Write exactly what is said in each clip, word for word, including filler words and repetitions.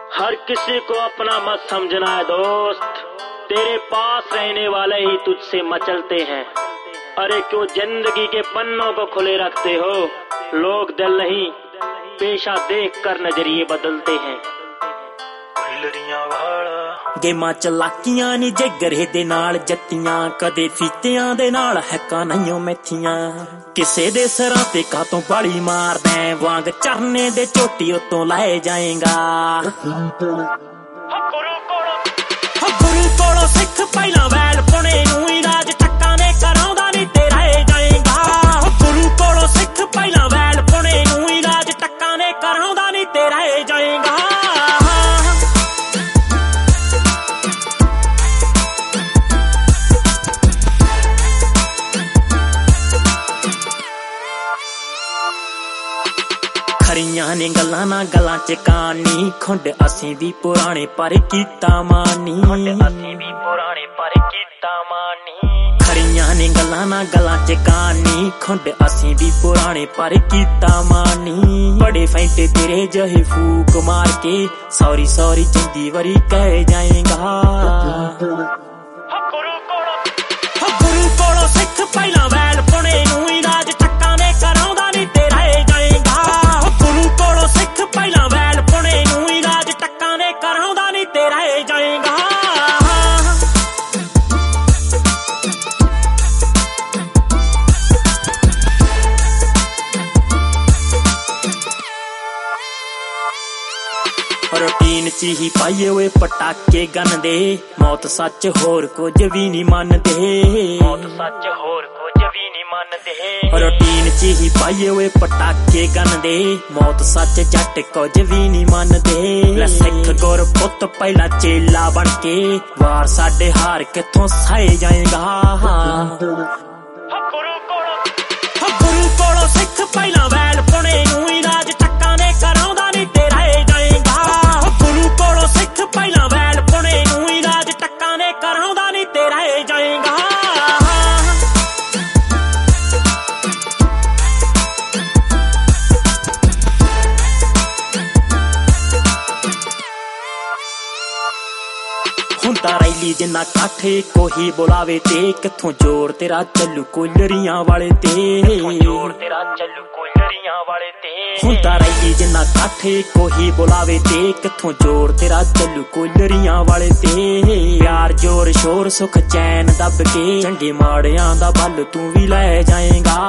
हर किसी को अपना मत समझना है दोस्त, तेरे पास रहने वाले ही तुझसे मचलते हैं। अरे क्यों जिंदगी के पन्नों को खुले रखते हो, लोग दिल नहीं पेशा देख कर नजरिए बदलते हैं। गेमां चलाकियां नी जिगरे दे नाल जत्तियां, कदे फीतियां दे नाल हैकां नहीं मैथियां। किसे दे सरां ते कातों बाली मारदा वांग चरने दे चोटी उत्तों लाए जाएगा। गुरु कोलों सिख पहला वैल पुणे नूं ही राज टक्का ने कराउंदा नी तेरा ए जाएगा। गुरु कोलों सिख पहला वैल पुणे नूं ही राज टक्का ने कराउंदा नी तेरा ए जाएगा। खरियां ने गल्लां ना गल्लां च कहानी, खुंड असीं भी पुराने पर कीता मानी। खरियां ने गल्लां ना गल्लां च कहानी, खुंड असीं भी पुराने पर कीता मानी। बड़े फैंटे तेरे जहे फूक मार के सॉरी सॉरी जिंदी वरी कह जाएगा। गुरु कोलों सिख पहला वैल पुणे नूं ही राज टक्का ने कराउंदा नी तेरा ए जाएगा। गुरु कोलों सिख पहला वैल पुणे नूं ही राज टक्का ने कराउंदा नी तेरा ए जाएगा। रूटीन च ही पाइए हुए पटाके गन दे, मौत सच होर कुछ भी नहीं मनदे। मौत सच होर कुछ भी नहीं मनदे। रूटीन च ही पाइए हुए पटाके गन दे, मौत सच जट कुछ भी नहीं मनदे। सिख गुर पुत पहला चेला बन के वार साडे हार किथों साए जाएगा। गुरु कोलों सिख पहला वैल पुणे नूं ही राज टक्का ने कराउंदा नी तेरा ए जाएगा। गुरु कोलों सिख पहला वैल पुणे नूं ही राज टक्का ने कराउंदा नी तेरा ए जाएगा। हुंदा रैली जिन्ना काठे कोही बुलावे ते, किथों जोर तेरा चलू कोलरियां वाले ते। जोर तेरा चलू कोलरियां वाले ते। हुंदा रैली जिन्ना काठे कोही बुलावे ते, किथों जोर तेरा चलू कोलरियां वाले ते। प्यार जोर शोर सुख चैन दब के चंगे माड़ियां दा बल तू भी लै जाएगा।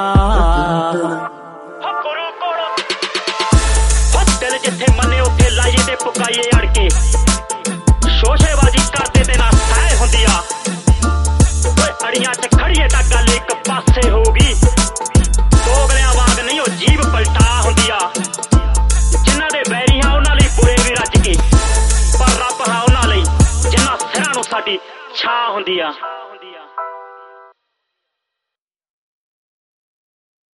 दिल जिथे मने उथे लाइए ते पुकाइए अड़ के, शोशेबाजी करते ते ना सह हुंदी आ। अड़ियां च खड़िए तां गल इक पासे होगी, दोगलियां वांग नहीं ओ जीव पलटा हुंदी आ। जिन्हां दे बैरी हां उन्हां लई बुरे भी रज के, पर रब हां उन्हां लई जिन्हां सिरां नूं साडी छां हुंदी आ।